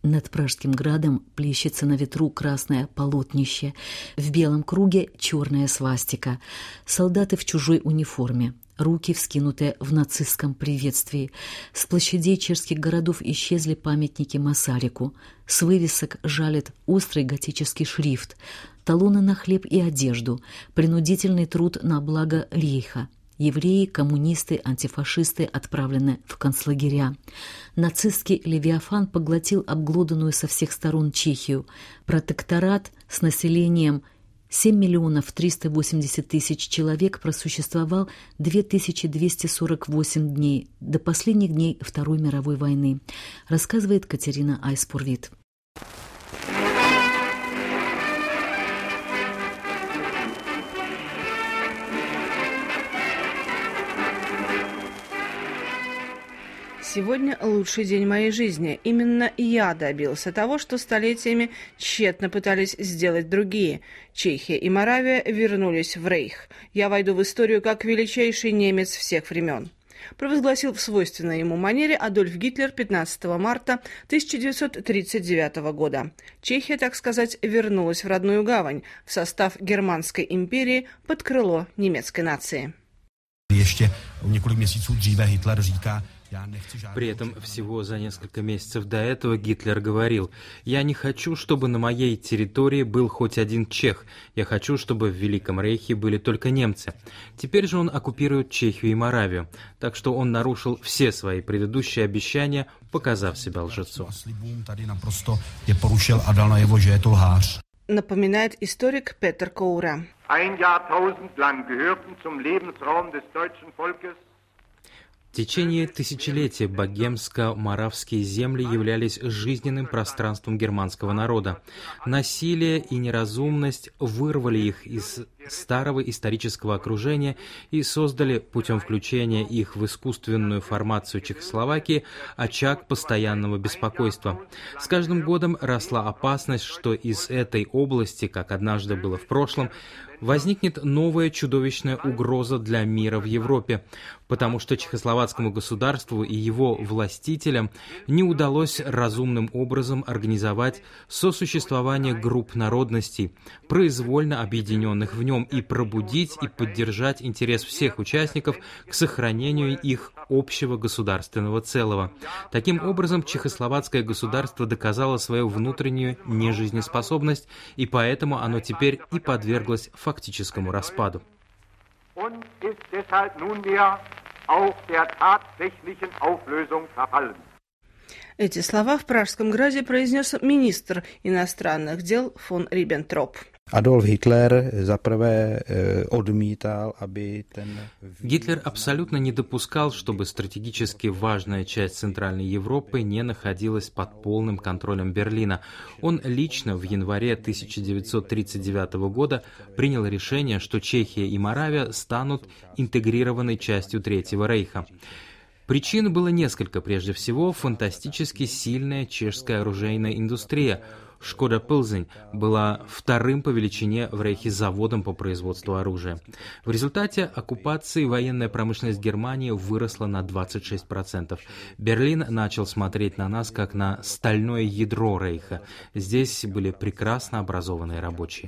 Над Пражским градом плещется на ветру красное полотнище. В белом круге черная свастика. Солдаты в чужой униформе. Руки вскинуты в нацистском приветствии. С площадей чешских городов исчезли памятники Масарику. С вывесок жалит острый готический шрифт. Талоны на хлеб и одежду. Принудительный труд на благо рейха. Евреи, коммунисты, антифашисты отправлены в концлагеря. Нацистский Левиафан поглотил обглоданную со всех сторон Чехию. Протекторат с населением 7 380 000 человек просуществовал 2248 дней, до последних дней Второй мировой войны, рассказывает Катерина Айспурвит. Сегодня лучший день моей жизни. Именно я добился того, что столетиями тщетно пытались сделать другие. Чехия и Моравия вернулись в Рейх. Я войду в историю как величайший немец всех времен. Провозгласил в свойственной ему манере Адольф Гитлер 15 марта 1939 года. Чехия, так сказать, вернулась в родную гавань, в состав Германской империи под крыло немецкой нации. При этом всего за несколько месяцев до этого Гитлер говорил: «Я не хочу, чтобы на моей территории был хоть один чех. Я хочу, чтобы в Великом Рейхе были только немцы». Теперь же он оккупирует Чехию и Моравию, так что он нарушил все свои предыдущие обещания, показав себя лжецом. Напоминает историк Петер Коура. В течение тысячелетия богемско-моравские земли являлись жизненным пространством германского народа. Насилие и неразумность вырвали их из старого исторического окружения и создали, путем включения их в искусственную формацию Чехословакии, очаг постоянного беспокойства. С каждым годом росла опасность, что из этой области, как однажды было в прошлом, возникнет новая чудовищная угроза для мира в Европе, потому что чехословацкому государству и его властителям не удалось разумным образом организовать сосуществование групп народностей, произвольно объединенных в нем, и пробудить и поддержать интерес всех участников к сохранению их общего государственного целого. Таким образом, чехословацкое государство доказало свою внутреннюю нежизнеспособность, и поэтому оно теперь и подверглось фактическому распаду. Эти слова в Пражском граде произнес министр иностранных дел фон Риббентроп. Adolf Hitler zaprvé odmítal, aby Гитлер абсолютно не допускал, чтобы стратегически важная часть Центральной Европы не находилась под полным контролем Берлина. Он лично в январе 1939 года принял решение, что Чехия и Моравия станут интегрированной частью Третьего Рейха. Причин было несколько. Прежде всего, фантастически сильная чешская оружейная индустрия. Шкода Пилзень была вторым по величине в Рейхе заводом по производству оружия. В результате оккупации военная промышленность Германии выросла на 26%. Берлин начал смотреть на нас как на стальное ядро Рейха. Здесь были прекрасно образованные рабочие.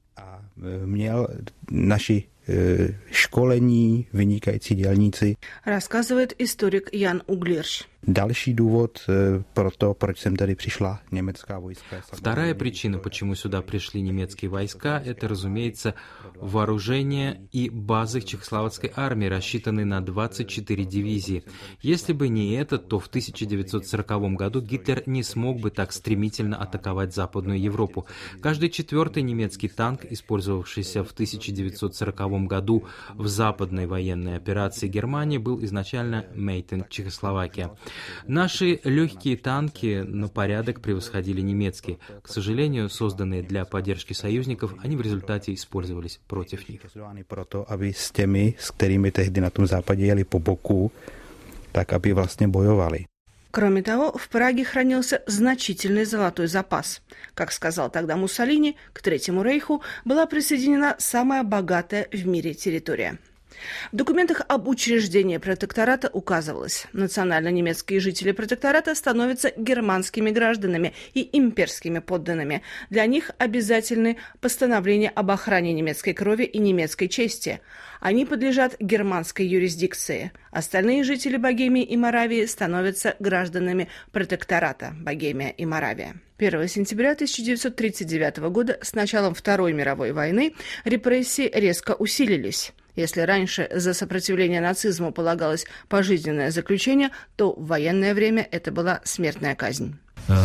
Školení, vynikající dělníci. Рассказывает историк Ян Углерш. Další důvod pro to, proč sem tady přišla německá vojska. Вторая причина, почему сюда пришли немецкие войска, это, разумеется, вооружение и базы чехословацкой армии, рассчитанные на 24 дивизии. Если бы не это, то в 1940 году Гитлер не смог бы так стремительно атаковать Западную Европу. Каждый четвертый немецкий танк, использовавшийся в 1940 году в западной военной операции Германии, был изначально made in Чехословакия. Наши легкие танки на порядок превосходили немецкие. К сожалению, созданные для поддержки союзников, они в результате использовались против них. Proto, aby s těmi, s kterými tehdy na tom západě jeli po boku, tak aby vlastně bojovali. Кроме того, в Праге хранился значительный золотой запас. Как сказал тогда Муссолини, к Третьему Рейху была присоединена самая богатая в мире территория. В документах об учреждении протектората указывалось: национально-немецкие жители протектората становятся германскими гражданами и имперскими подданными. Для них обязательны постановления об охране немецкой крови и немецкой чести. Они подлежат германской юрисдикции. Остальные жители Богемии и Моравии становятся гражданами протектората Богемия и Моравия. 1 сентября 1939 года с началом Второй мировой войны репрессии резко усилились. Если раньше за сопротивление нацизму полагалось пожизненное заключение, то в военное время это была смертная казнь.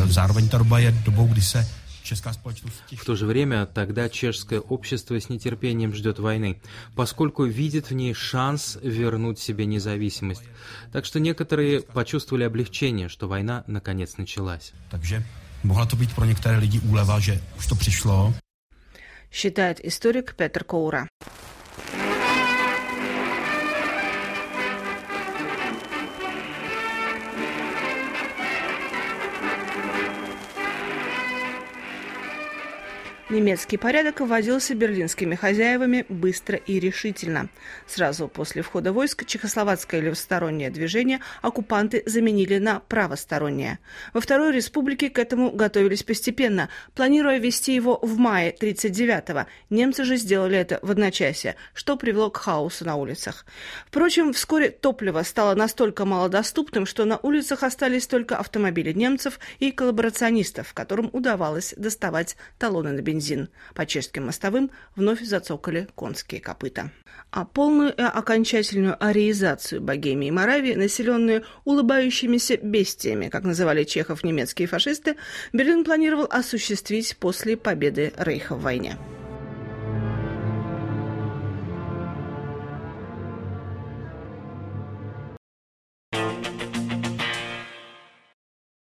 В то же время тогда чешское общество с нетерпением ждет войны, поскольку видит в ней шанс вернуть себе независимость. Так что некоторые почувствовали облегчение, что война наконец началась. Считает историк Петр Коура. Немецкий порядок вводился берлинскими хозяевами быстро и решительно. Сразу после входа войск чехословацкое левостороннее движение оккупанты заменили на правостороннее. Во Второй Республике к этому готовились постепенно, планируя ввести его в мае 1939-го. Немцы же сделали это в одночасье, что привело к хаосу на улицах. Впрочем, вскоре топливо стало настолько малодоступным, что на улицах остались только автомобили немцев и коллаборационистов, которым удавалось доставать талоны на бензин. По чешским мостовым вновь зацокали конские копыта. А полную и окончательную ариизацию Богемии и Моравии, населенную улыбающимися бестиями, как называли чехов немецкие фашисты, Берлин планировал осуществить после победы Рейха в войне.